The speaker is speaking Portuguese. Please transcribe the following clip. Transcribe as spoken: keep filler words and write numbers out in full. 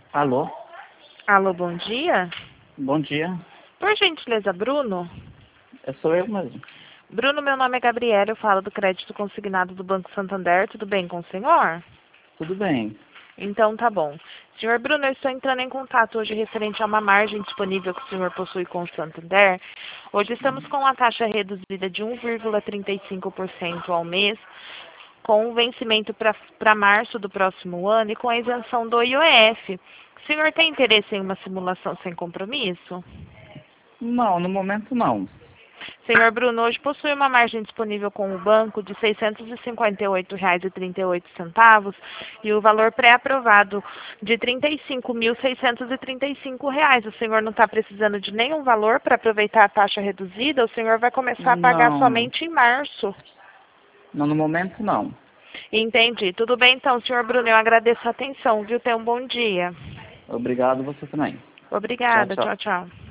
Alô? Alô, bom dia. Bom dia. Por gentileza, Bruno? É, sou eu mesmo. Bruno, meu nome é Gabriela, eu falo do crédito consignado do Banco Santander. Tudo bem com o senhor? Tudo bem. Então tá bom. Senhor Bruno, eu estou entrando em contato hoje referente a uma margem disponível que o senhor possui com o Santander. Hoje estamos com a taxa reduzida de um vírgula trinta e cinco por cento ao mês, com o vencimento para março do próximo ano e com a isenção do I O F. O senhor tem interesse em uma simulação sem compromisso? Não, no momento não. Senhor Bruno, hoje possui uma margem disponível com o banco de seiscentos e cinquenta e oito reais e trinta e oito centavos e o valor pré-aprovado de trinta e cinco mil seiscentos e trinta e cinco reais. O senhor não está precisando de nenhum valor para aproveitar a taxa reduzida? O senhor vai começar a pagar Não. somente em março. Não, no momento não. Entendi. Tudo bem então, senhor Bruno, eu agradeço a atenção, viu? Tenha um bom dia. Obrigado, você também. Tchau, Obrigada. tchau. Tchau, tchau.